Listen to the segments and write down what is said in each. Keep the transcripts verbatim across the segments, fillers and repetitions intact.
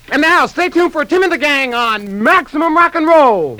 And now, stay tuned for Tim and the Gang on Maximum Rock and Roll.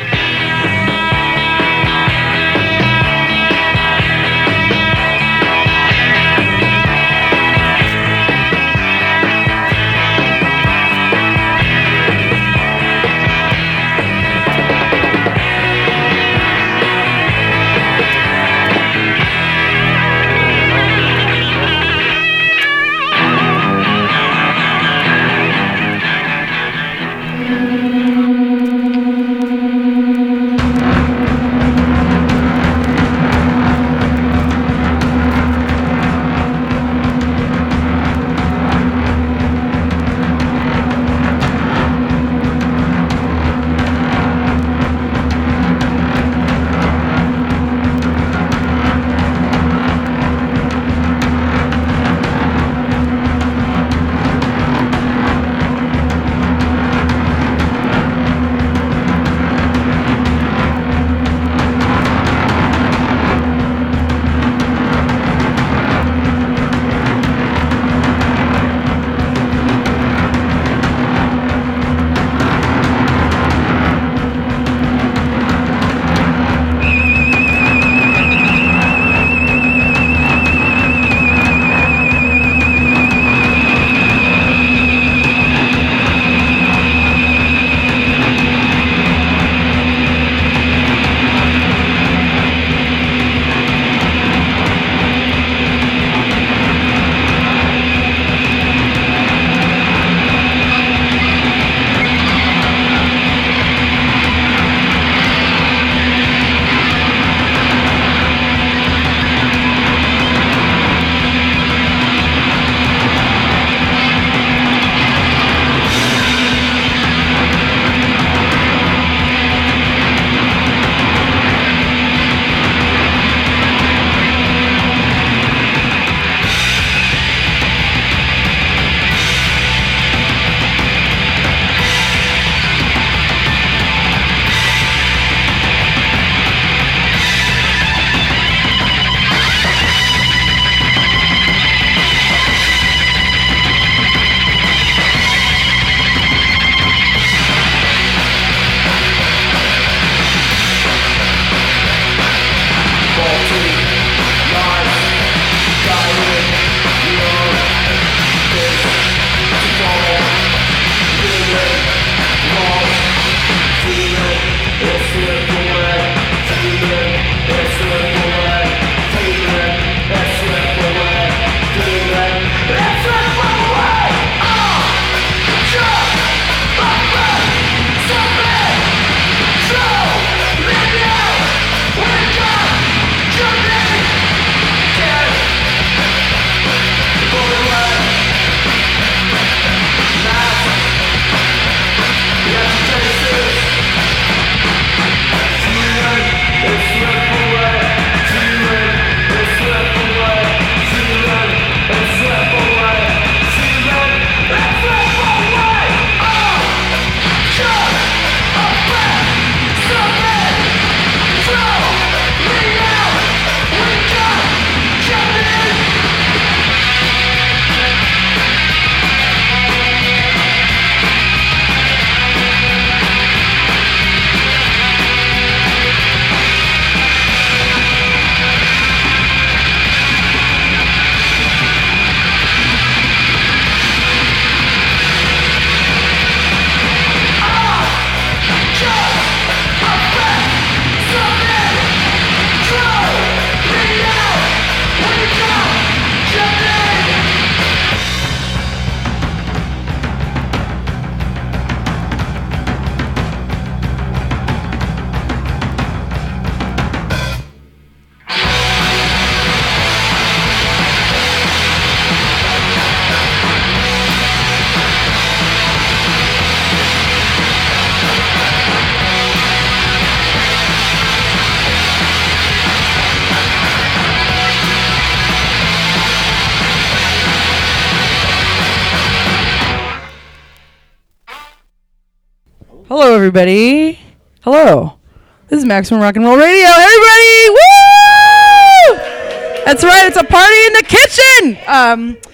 Hello, everybody. Hello. This is Maximum Rock and Roll Radio. Everybody, woo! That's right. It's a party in the kitchen. Um,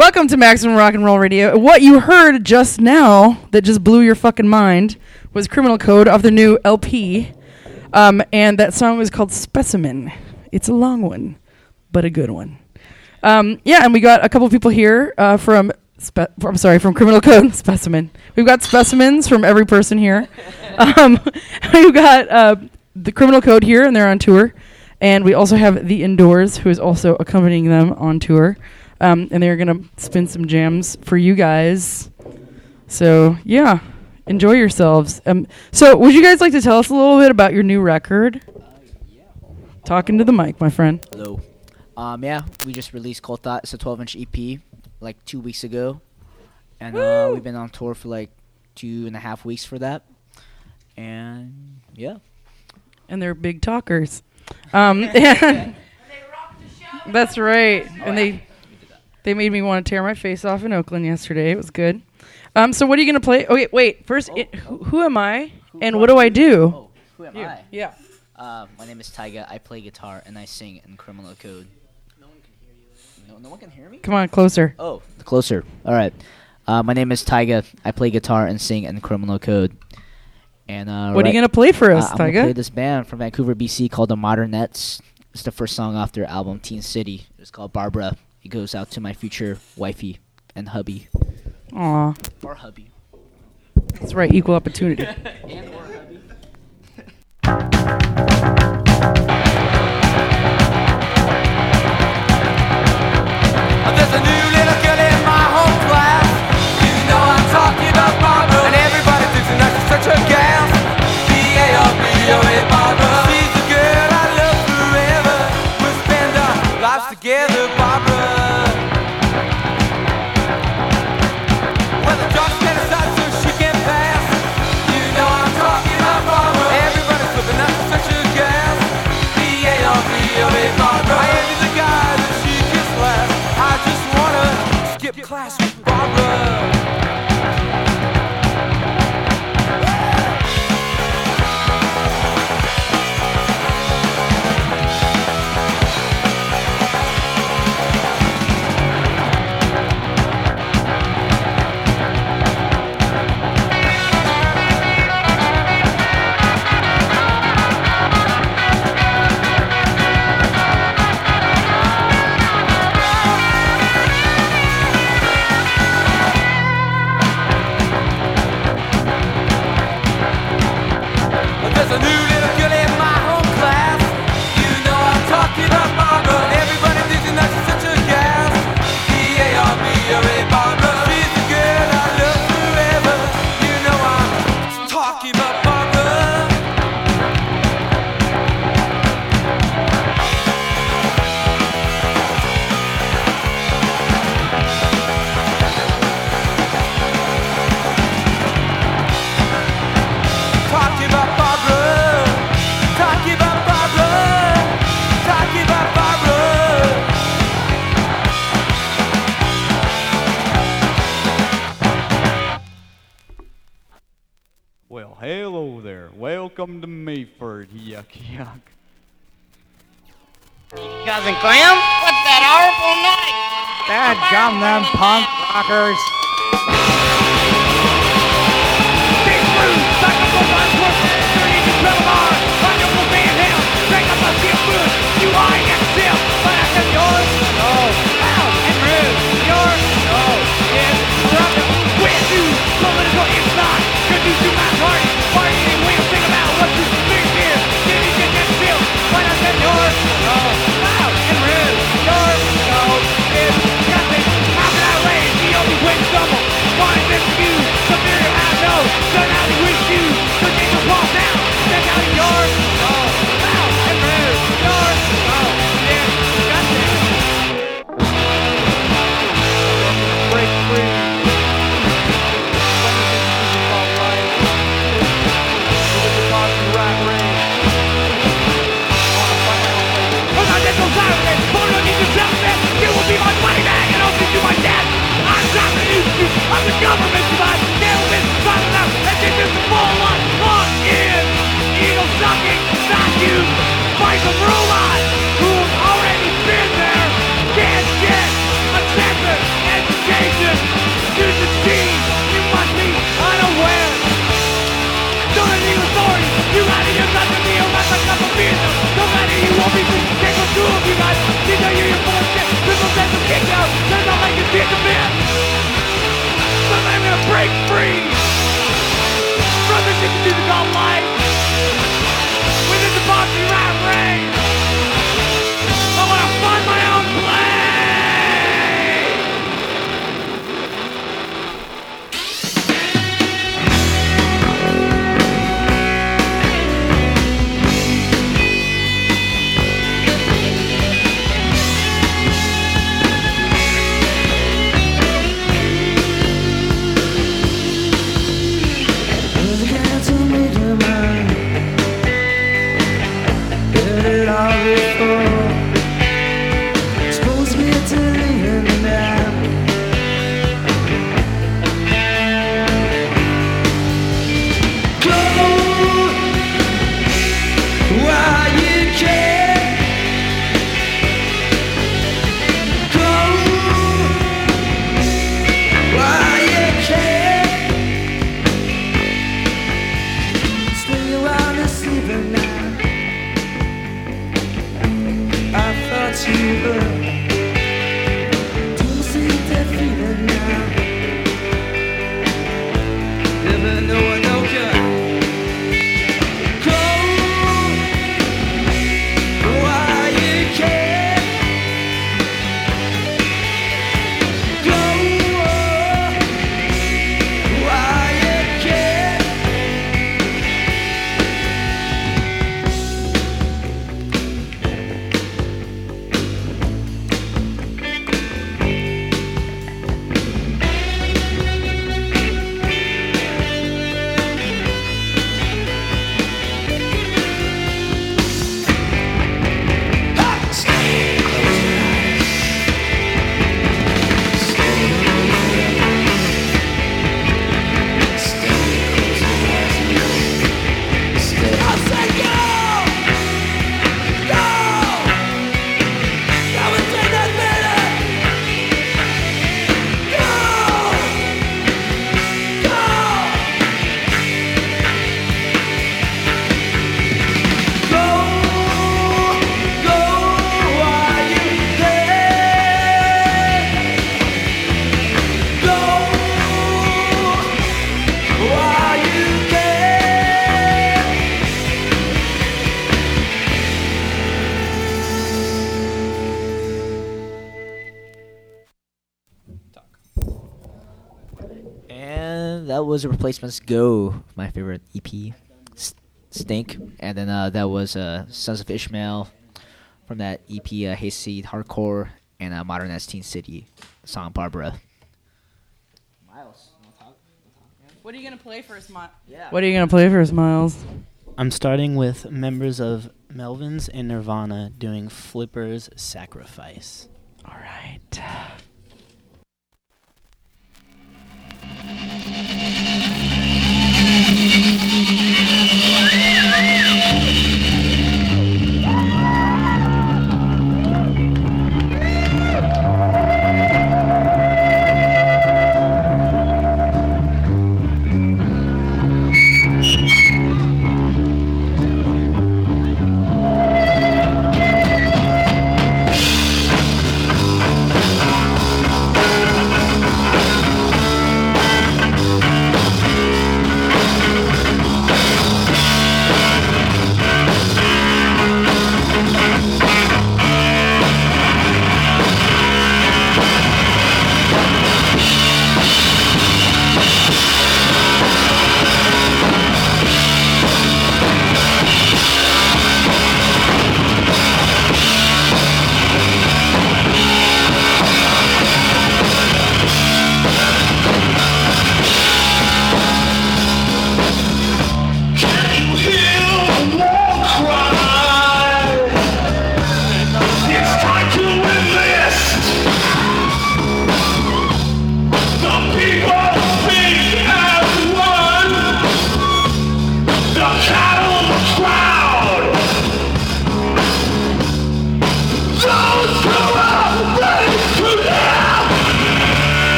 Welcome to Maximum Rock and Roll Radio. What you heard just now that just blew your fucking mind was Criminal Code off the new L P. Um, and that song was called Specimen. It's a long one, but a good one. Um, yeah, and we got a couple people here uh, from, spe- I'm sorry, from Criminal Code, Specimen. We've got specimens from every person here. Um, we've got uh, the Criminal Code here, and they're on tour. And we also have The Indoors, who is also accompanying them on tour. Um, and they're going to spin some jams for you guys. So, yeah, enjoy yourselves. Um, so, would you guys like to tell us a little bit about your new record? Uh, yeah. Talking to the mic, my friend. Hello. Um, yeah, we just released Cold Thought. It's a twelve-inch E P, like two weeks ago. And uh, we've been on tour for like two and a half weeks for that. And, yeah. And they're big talkers. Um, and that's right. Oh, and they... They made me want to tear my face off in Oakland yesterday. It was good. Um, so what are you going to play? Okay, wait. First, oh, it, oh. who, who am I, Who and what do I do? Oh, who am You. I? Yeah. Uh, my name is Taiga. I play guitar, and I sing in Criminal Code. No one can hear you. No, no one can hear me? Come on, closer. Oh, closer. All right. Uh, my name is Taiga. I play guitar and sing in Criminal Code. And uh, What right, are you going to play for us, uh, I'm going to Taiga? play this band from Vancouver, B C called the Modernettes. It's the first song off their album, Teen City. It's called Barbara. It goes out to my future wifey and hubby. Aw, Or hubby. that's right. Equal opportunity. And or hubby. There's a new little girl in my home class. You know I'm talking about Barbara. And everybody thinks that she's such a gal. B A R B O A Barbara. She's the girl I love forever. We'll spend our lives together, Barbara. Well, the drugs get aside so she can pass. You know I'm talking about Barbara. Everybody's looking at such a gal. B A R B O A Barbara. I envy the guy that she kissed last. I just wanna skip class with Barbara. There's a new little girl in my home class. You know I'm talking about Barbara. And everybody thinks that she's such a gal. B A R B O A Barbara. She's the girl I love forever. You know I'm talking about Barbara. Talking about Barbara. Talking about Barbara. Talking about Barbara. Well, hello there. Welcome to Mayford. Yuck, yuck. Cousin Clem? What's that horrible noise? Dadgum them punk rockers. Robot who's already been there can't get a second and never know what no good. Cold, why you care? Cold, why you care? I said go! Go! Come and take that minute! Go! Go! Go! Go while you can. Go while you can. And that was Replacements Go, my favorite E P, S- Stink. And then uh, that was uh, Sons of Ishmael from that E P, uh, Hayseed Hardcore, and uh, Modern as Teen City, song Barbara. Miles, you wanna talk? What are you gonna play first, Miles? Yeah. What are you gonna play first, Miles? I'm starting with members of Melvins and Nirvana doing Flipper's Sacrifice. All right. Go!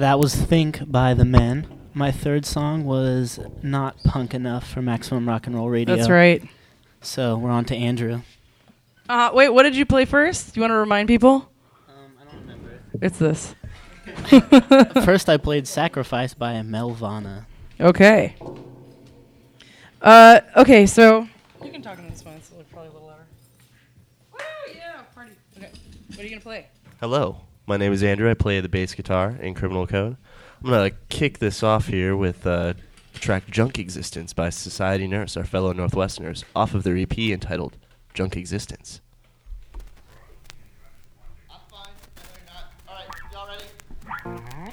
That was Think by The Men. My third song was Not Punk Enough for Maximum Rock and Roll Radio. That's right. So we're on to Andrew. Uh, wait, what did you play first? Do you want to remind people? Um, I don't remember. It's this. First, I played Sacrifice by Melvana. Okay. Uh, okay, so you can talk into this one. It's probably a little louder. Woo, yeah, party. Okay, what are you gonna play? Hello, my name is Andrew. I play the bass guitar in Criminal Code. I'm gonna kick this off here with uh, track "Junk Existence" by Society Nurse, our fellow Northwesterners, off of their E P entitled "Junk Existence." I'm fine. No, you're not. All right, y'all ready?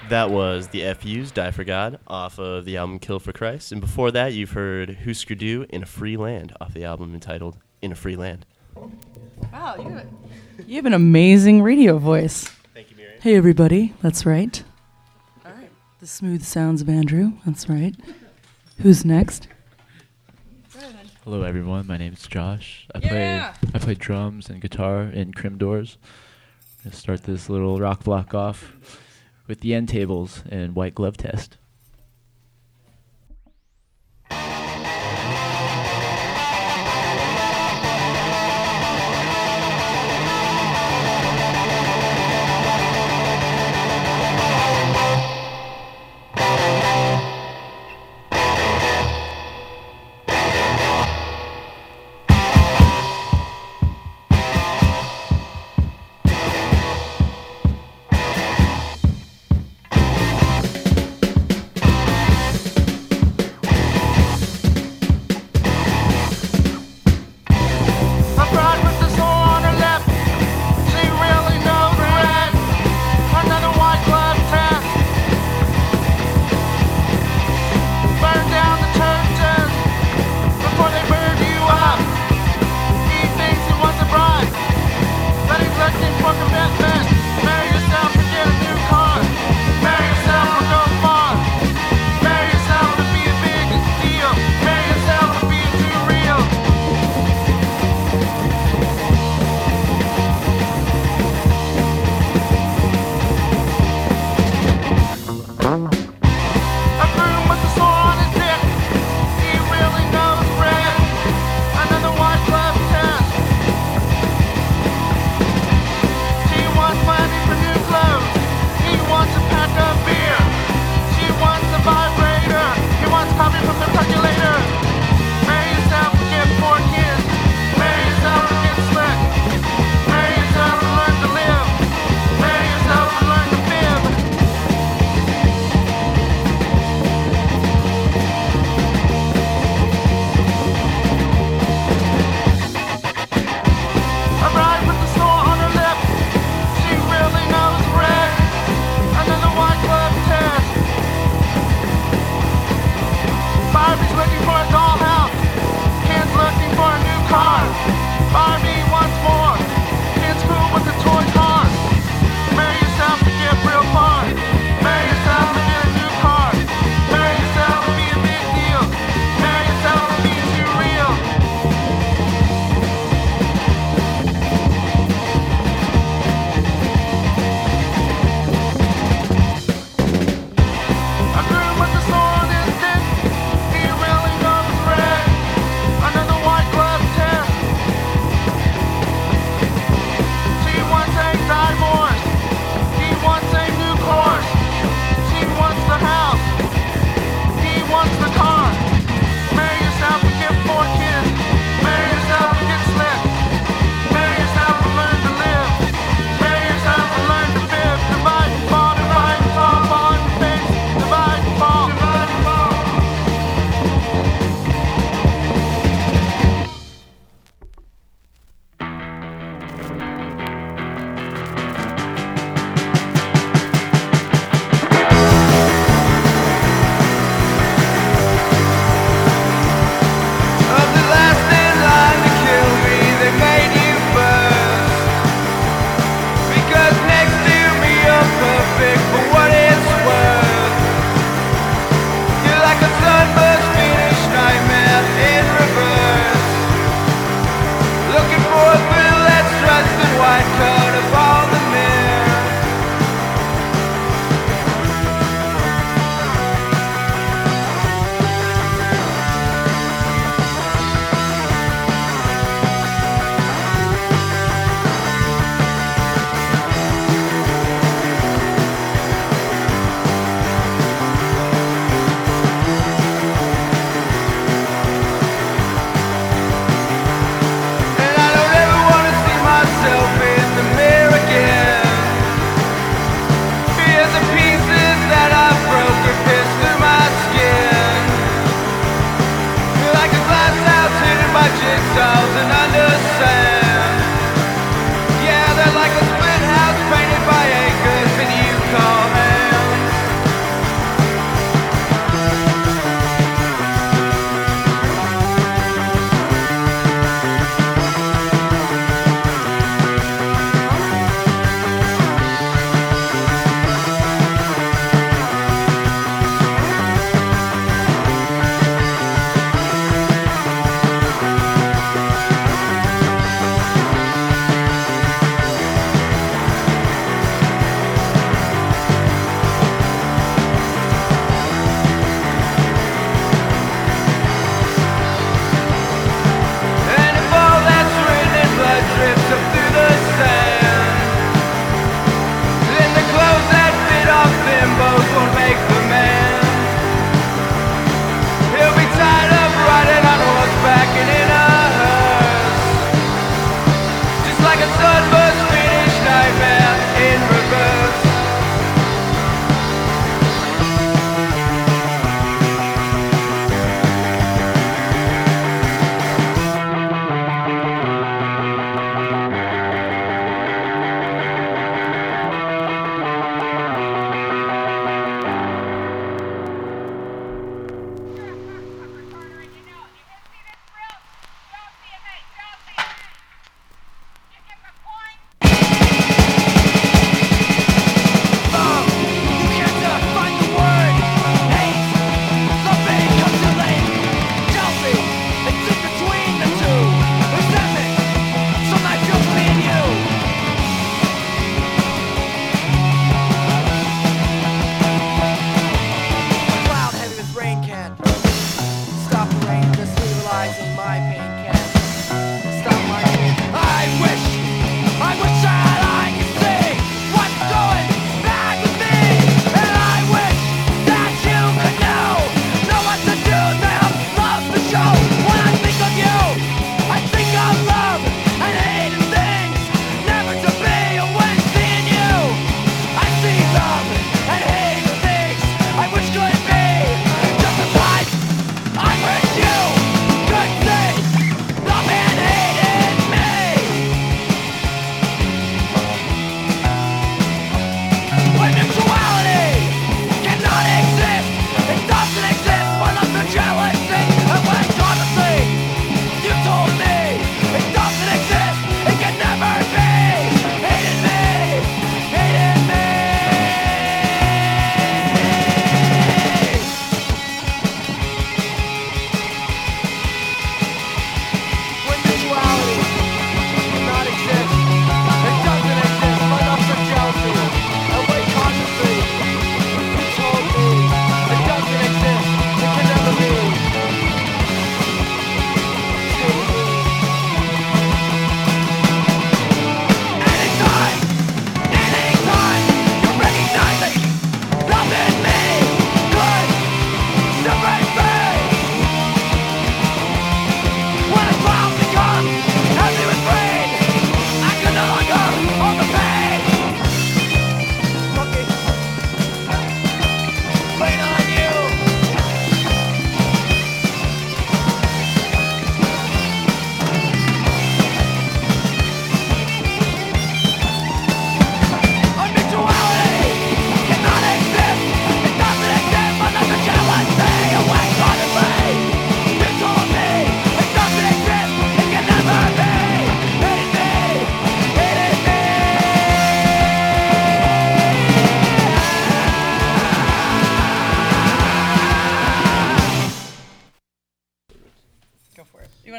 That was the F U's Die for God off of the album Kill for Christ. And before that, you've heard Husker Du In a Free Land off the album entitled In a Free Land. Wow, you have, you have an amazing radio voice. Thank you, Miriam. Hey, everybody. That's right. All right. The smooth sounds of Andrew. That's right. Who's next? Hello, everyone. My name's Josh. I Yeah. play I play drums and guitar in Crim Doors. I'm gonna start this little rock block off with the end tables and White Glove Test. Thank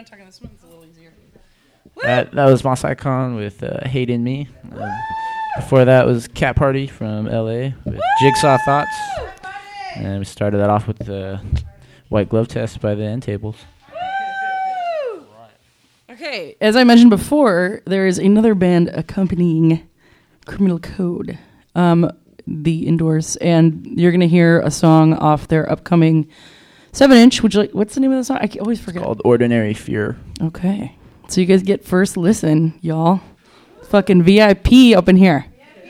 want to talk on this one? It's a little easier. That that was Moss Icon with uh, "Hate in Me." Um, before that was Cat Party from L A with "Jigsaw Thoughts," and we started that off with the White Glove Test by the End Tables. Okay, as I mentioned before, there is another band accompanying Criminal Code, um, the Indoors, and you're gonna hear a song off their upcoming seven inch. Would you like? What's the name of the song? I c- always forget. It's called "Ordinary Fear." Okay, so you guys get first listen, y'all. Fucking V I P up in here.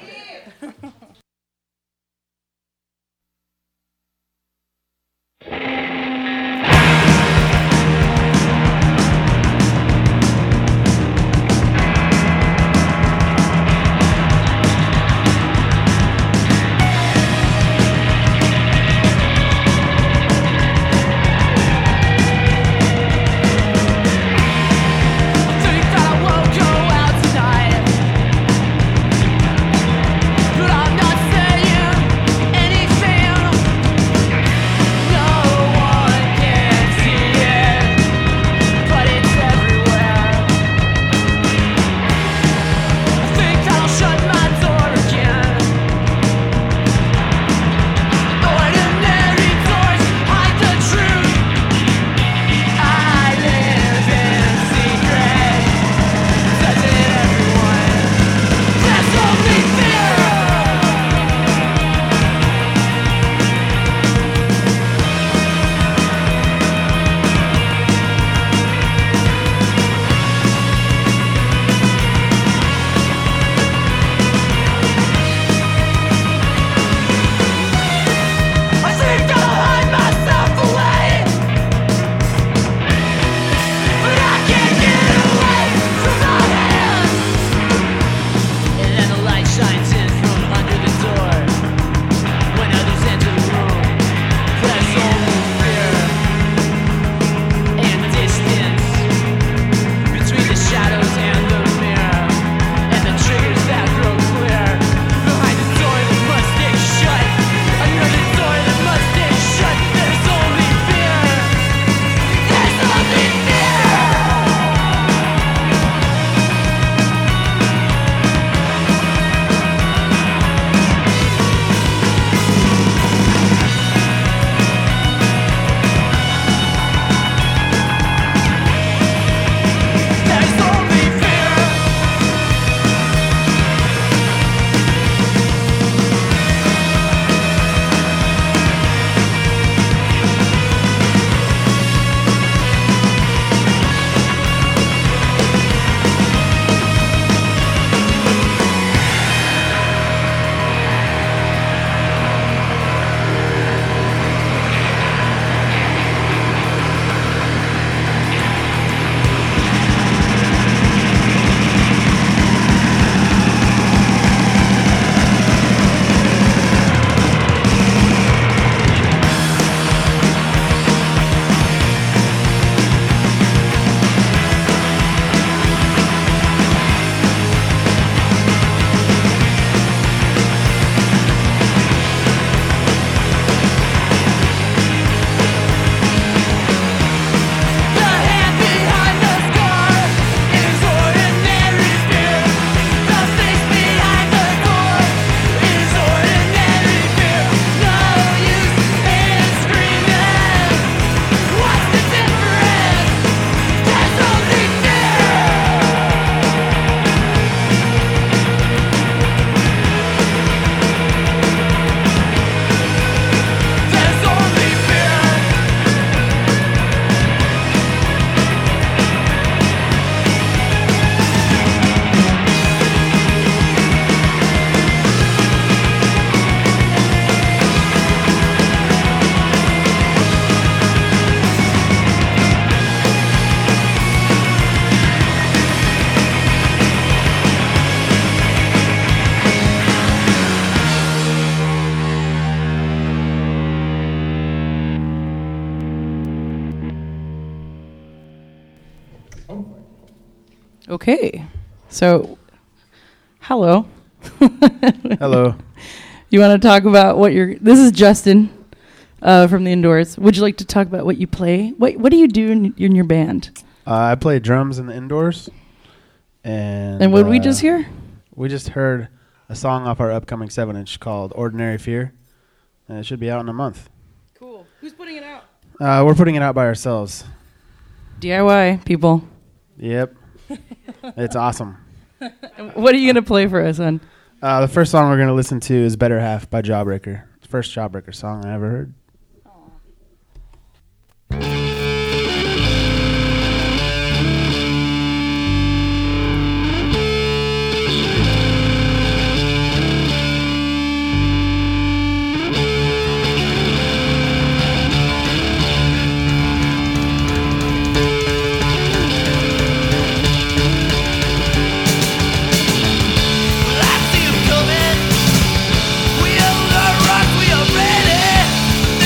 Think that I won't go out tonight. Okay, so hello. Hello. You want to talk about what you're? This is Justin uh, from the Indoors. Would you like to talk about what you play? What What do you do in, in your band? Uh, I play drums in the indoors. And And what did we uh, just hear? We just heard a song off our upcoming seven inch called Ordinary Fear. And it should be out in a month. Cool. Who's putting it out? Uh, we're putting it out by ourselves. D I Y, people. Yep. It's awesome. What are you going to play for us, son? Uh, the first song we're going to listen to is Better Half by Jawbreaker. It's the first Jawbreaker song I ever heard. We are the rocks, we are ready.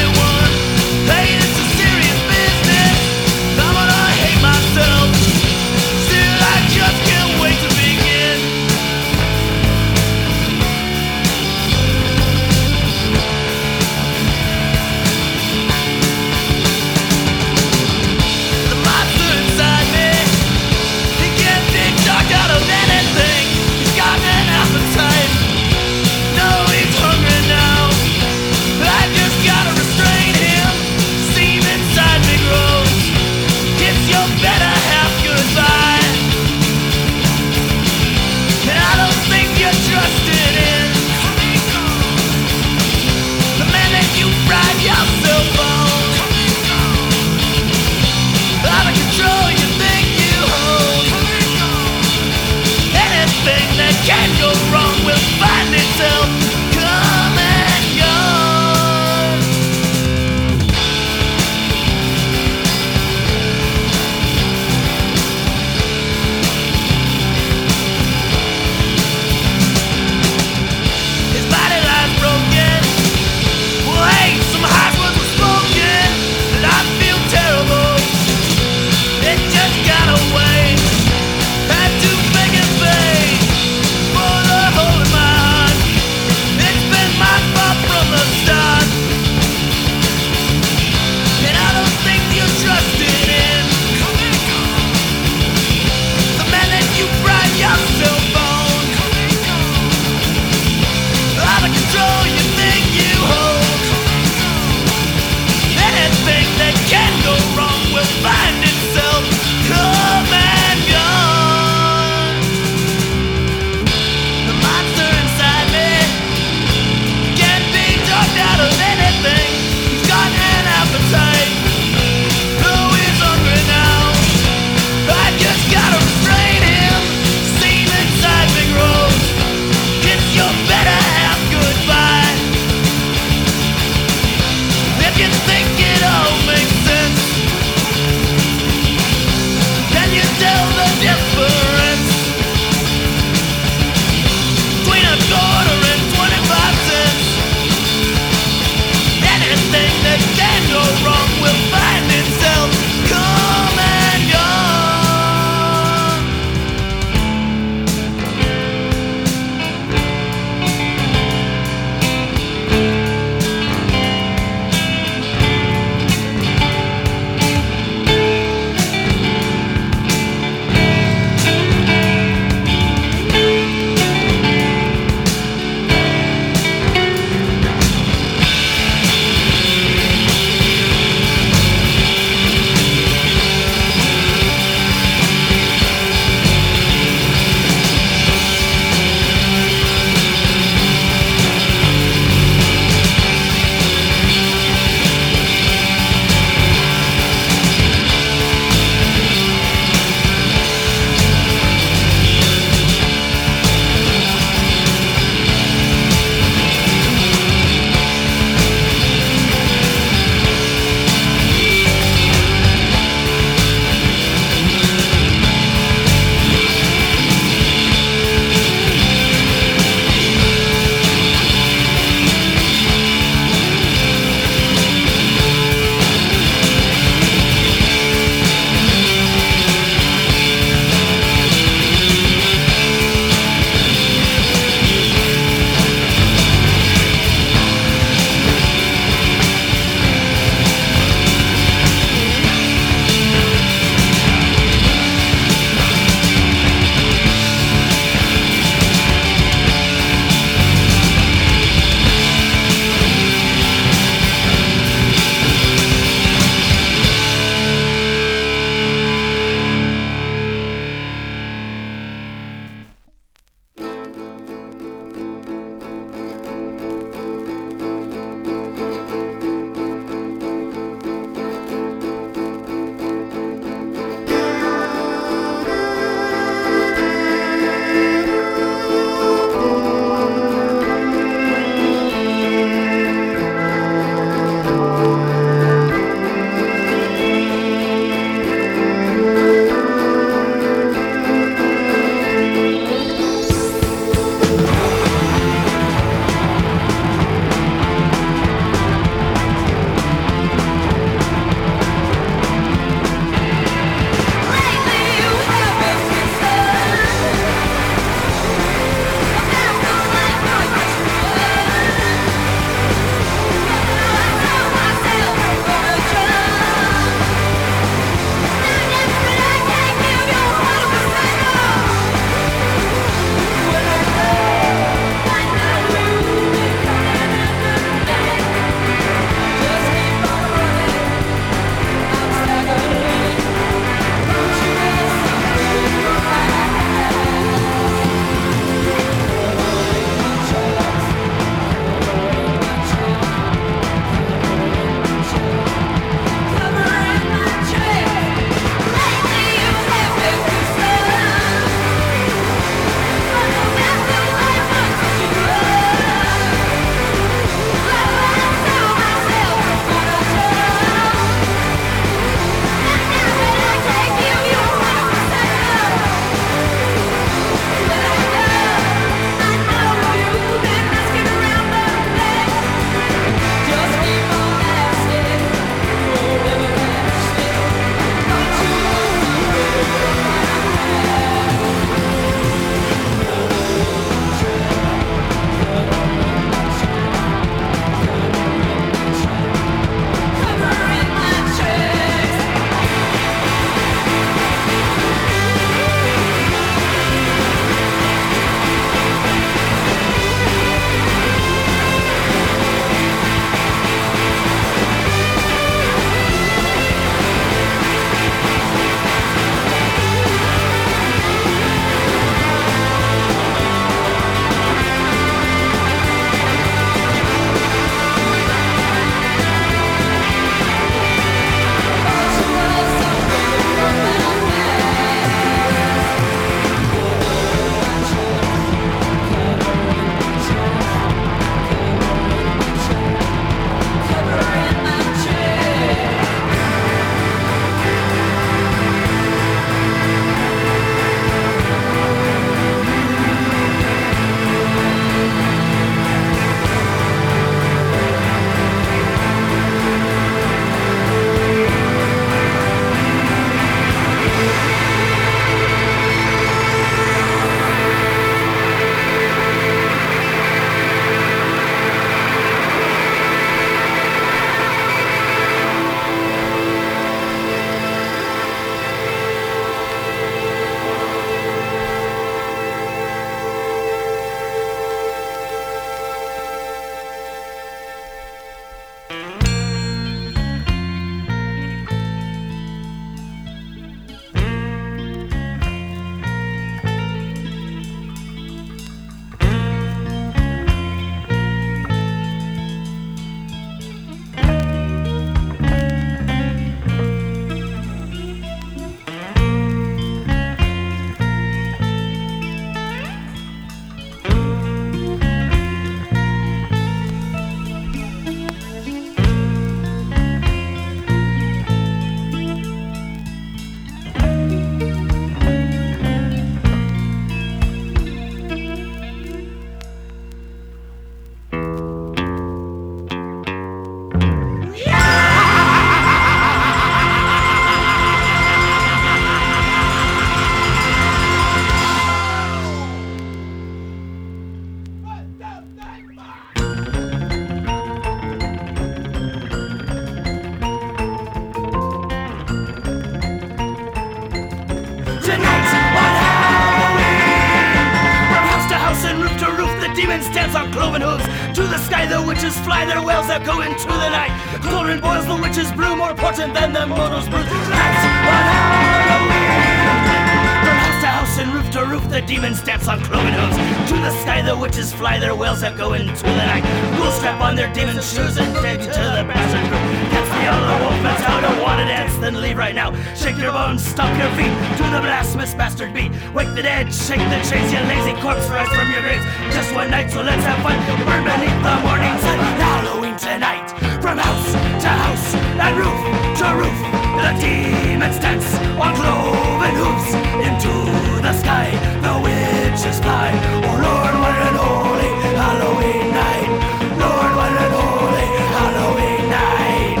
witches fly, their wails echo into the night. The cauldron boils, the witches brew, more potent than the mortals brew. Night on Halloween. From house to house and roof to roof, the demons dance on cloven hooves. To the sky the witches fly, their wails echo into the night. Ghouls strap on their demon shoes and take to the bastard group. Catch the yellow wolf, that's how to wanna dance, then leave right now. Shake your bones, stomp your feet to the blasphemous bastard beat. Wake the dead, shake the chains, you lazy corpse, rise from your graves. Just one night, so let's have fun. Burn beneath the morning sun. Halloween tonight, from house to house and roof to roof, the demons dance on cloven hooves. Into the sky, the witches fly. Oh Lord, what an holy Halloween night. Lord, what an holy Halloween night.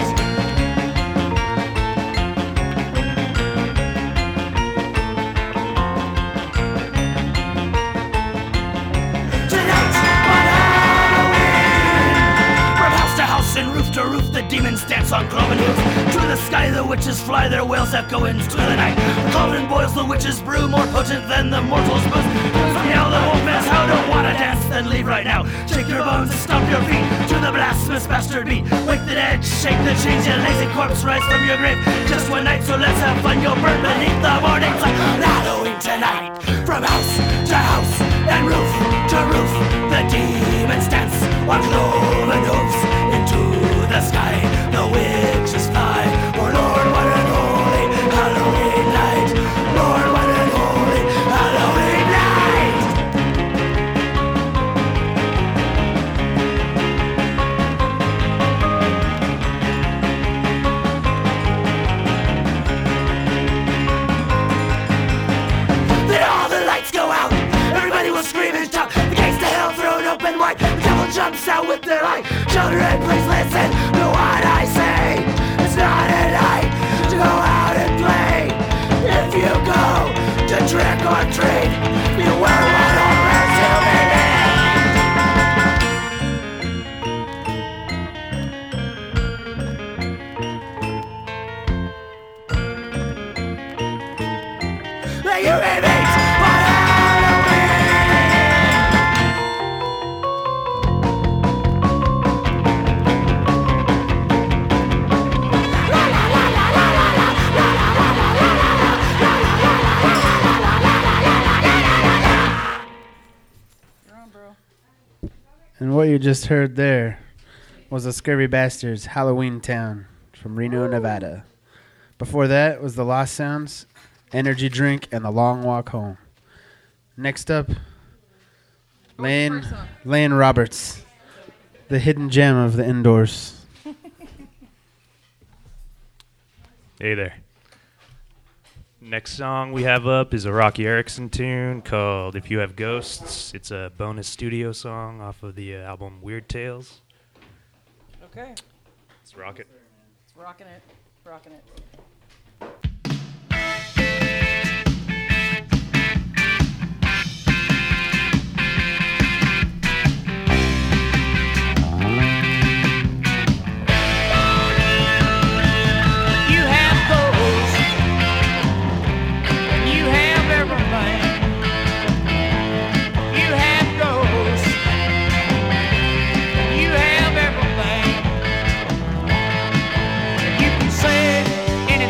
Tonight on Halloween, from house to house and roof to roof, the demons dance on cloven hooves. To the sky the witches fly, their wails echo into the night. The cauldron boils, the witches brew, more potent than the mortals booze. Yell the wolfman's how to wanna dance, then leave right now. Shake your bones, stomp your feet to the blasphemous bastard beat. Wake the dead, shake the chains, you lazy corpse, rise from your grave. Just one night, so let's have fun. You'll burn beneath the morning sun. Halloween tonight, from house to house and roof to roof, the demons dance on cloven hooves. Into the sky, the witches fly. Oh Lord, what an holy Halloween night. Lord, what an holy Halloween night. Then all the lights go out. Everybody will scream and shout. The gates to hell thrown open wide. The devil jumps out with their light. Children, please listen to what I say. It's not a night to go out and play. If you go to trick or treat, you will run over to me. That you may meet on Halloween. And what you just heard there was the Scurvy Bastards' Halloween Town from Reno, Nevada. Before that was the Lost Sounds, Energy Drink, and The Long Walk Home. Next up, Lane, Lane Roberts, the hidden gem of the indoors. Hey there. Next song we have up is a Rocky Erickson tune called If You Have Ghosts. It's a bonus studio song off of the uh, album Weird Tales. Okay. Let's rock it. It's rocking it. Rocking it. Anything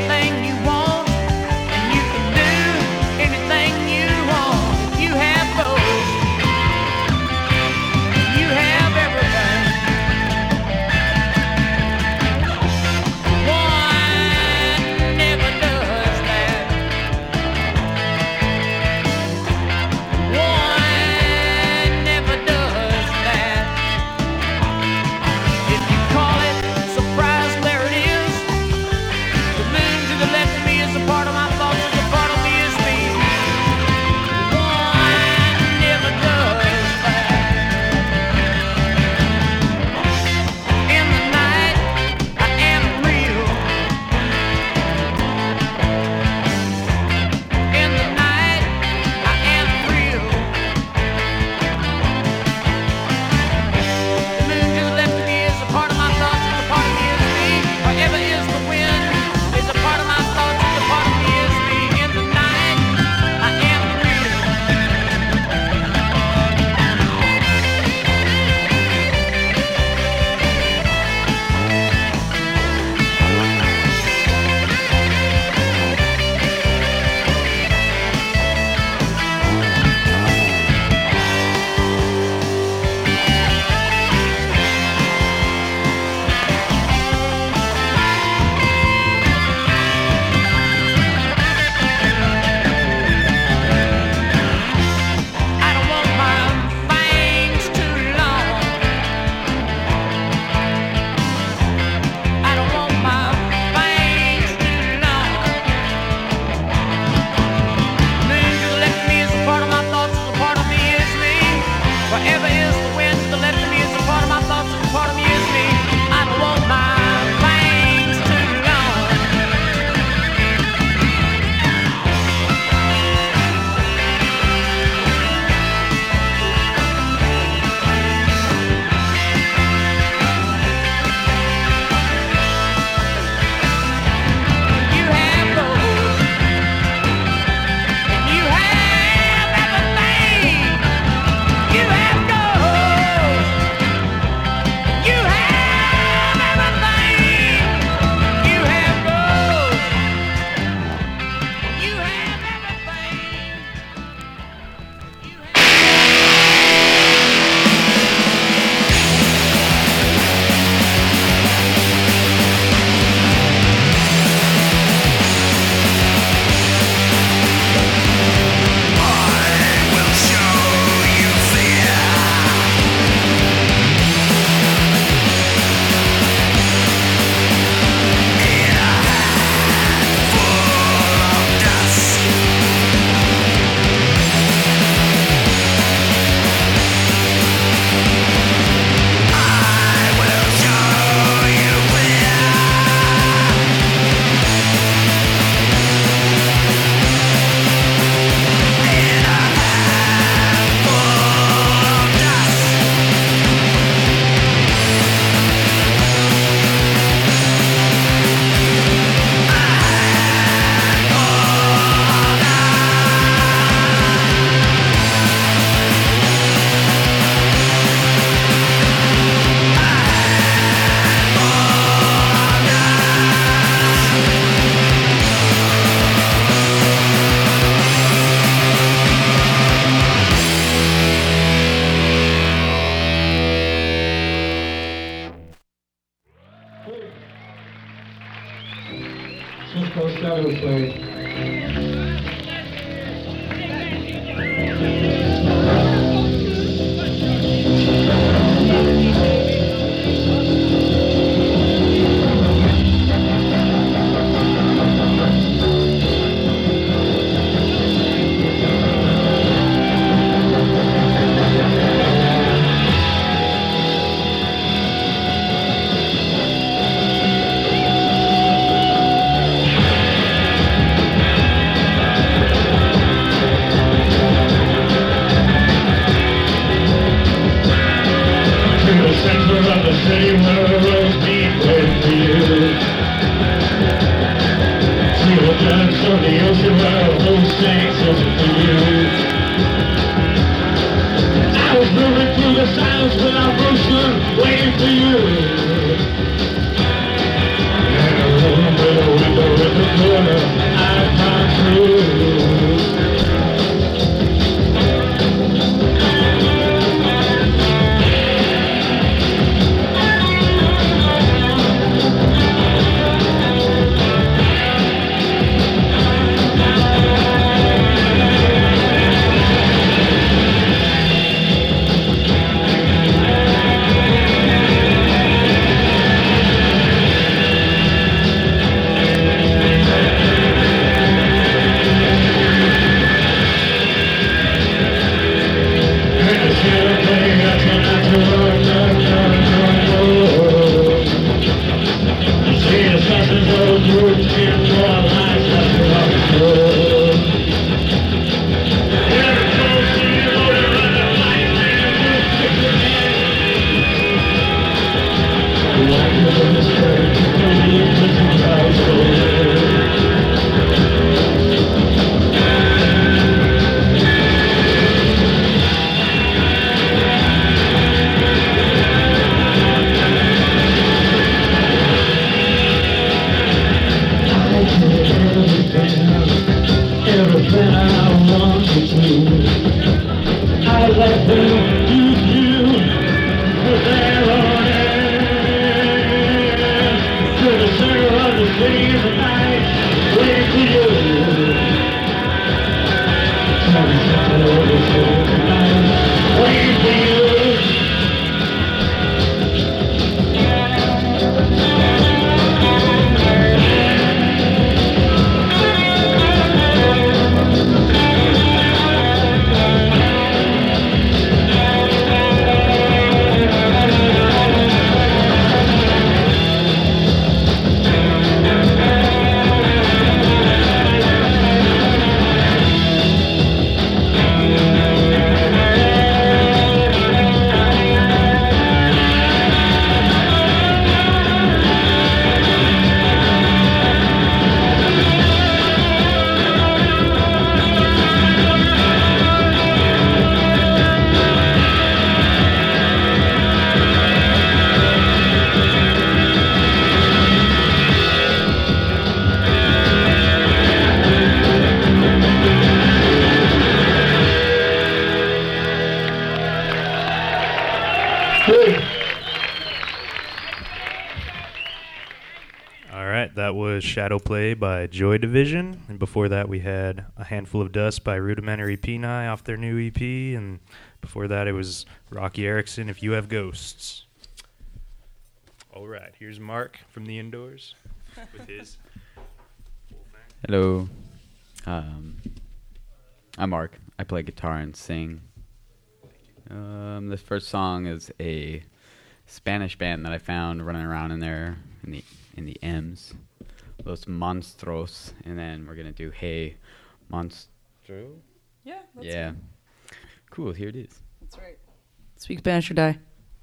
That was Shadow Play by Joy Division, and before that we had A Handful of Dust by Rudimentary Peni off their new E P, and before that it was Rocky Erickson, If You Have Ghosts. All right, here's Mark from the Indoors with his full thing. Hello, um, I'm Mark. I play guitar and sing. Um, this first song is a Spanish band that I found running around in there in the in the M's. Los Monstros, and then we're gonna do Hey Monstro. Yeah. That's yeah. Right. Cool. Here it is. That's right. Speak Spanish or die.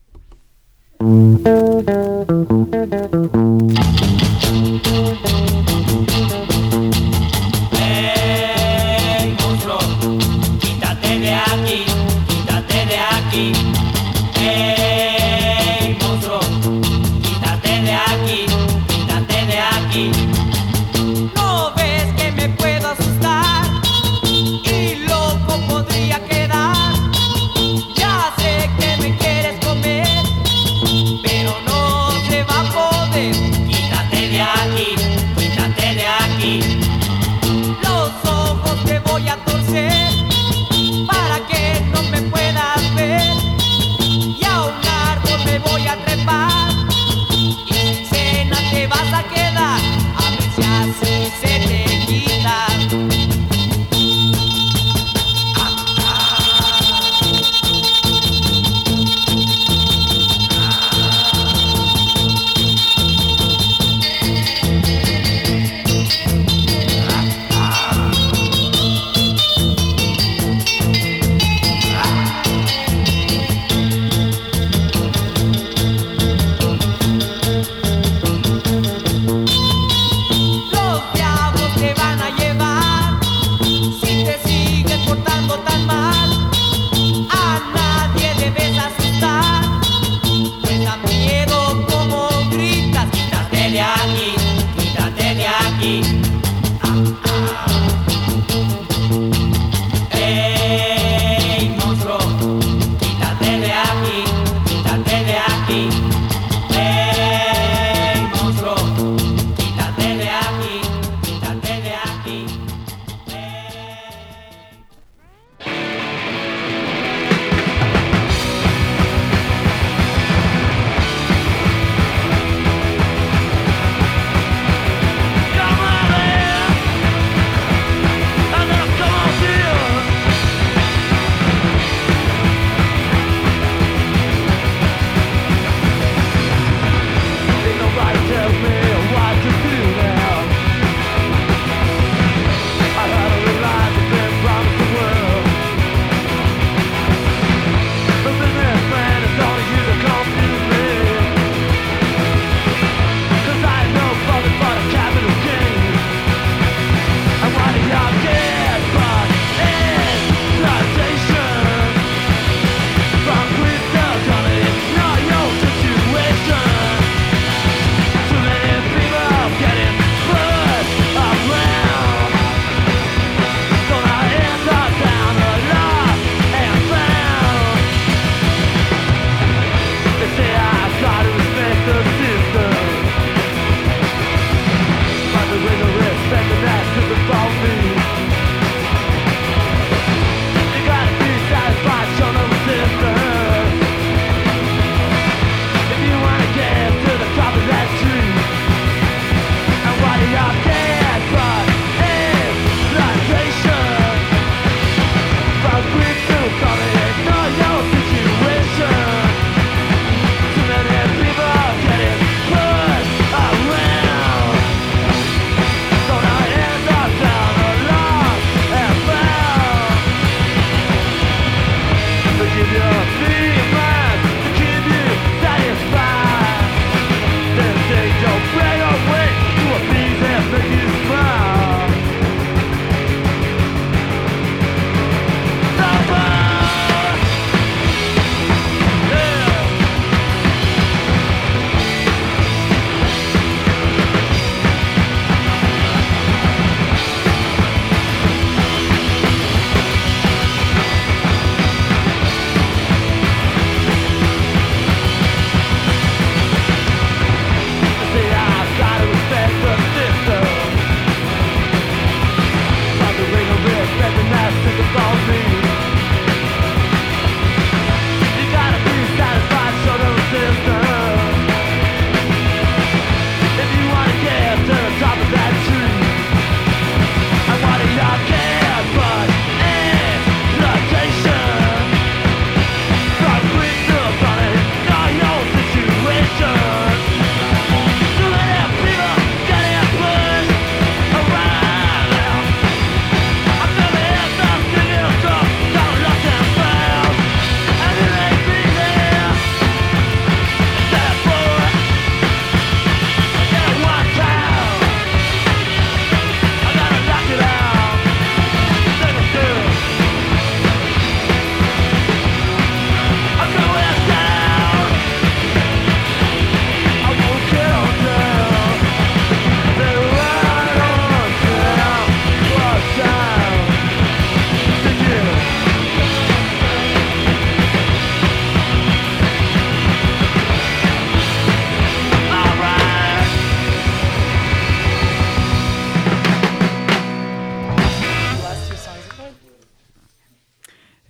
Hey, monstruo, quítate de aquí, quítate de aquí. Hey, monstruo, quítate de aquí, quítate de aquí. No ves que me puedo asustar y loco podría quedar. Ya sé que me quieres comer, pero no se va a poder.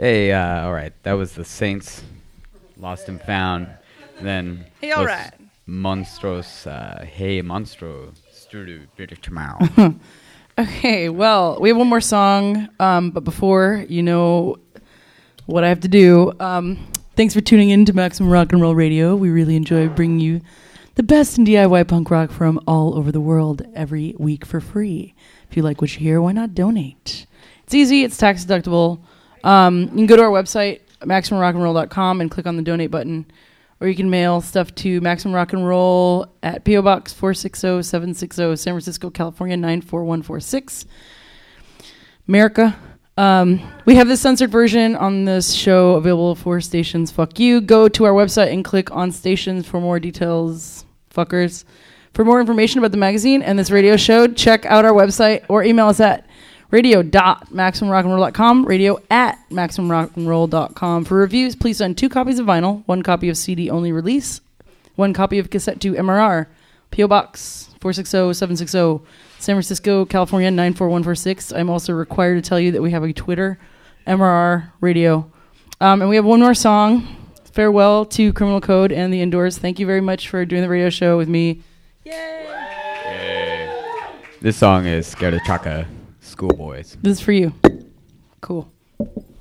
Hey, uh, all right. That was the Saints, Lost and Found. Then Hey, all Los right. Monstros, uh, Hey Monstro, Studio British tomorrow. Okay, well, we have one more song, um, but before you know what I have to do, um, thanks for tuning in to Maximum Rock and Roll Radio. We really enjoy bringing you the best in D I Y punk rock from all over the world every week for free. If you like what you hear, why not donate? It's easy, it's tax deductible. Um, you can go to our website, maximum rock and roll dot com, and click on the donate button. Or you can mail stuff to Maximum Rock and Roll at P O Box four six zero seven six zero, San Francisco, California nine four one four six. America. Um, we have the censored version on this show available for stations. Fuck you. Go to our website and click on stations for more details, fuckers. For more information about the magazine and this radio show, check out our website or email us at radio dot maximum rock and roll dot com, radio at maximum rock and roll dot com. For reviews, please send two copies of vinyl, one copy of C D only release, one copy of cassette to M R R, P O Box four six zero seven six zero, San Francisco, California nine four one four six. I'm also required to tell you that we have a Twitter, M R R Radio. Um, and we have one more song. Farewell to Criminal Code and the Indoors. Thank you very much for doing the radio show with me. This song is Scared of Chaka, Schoolboys. This is for you. Cool.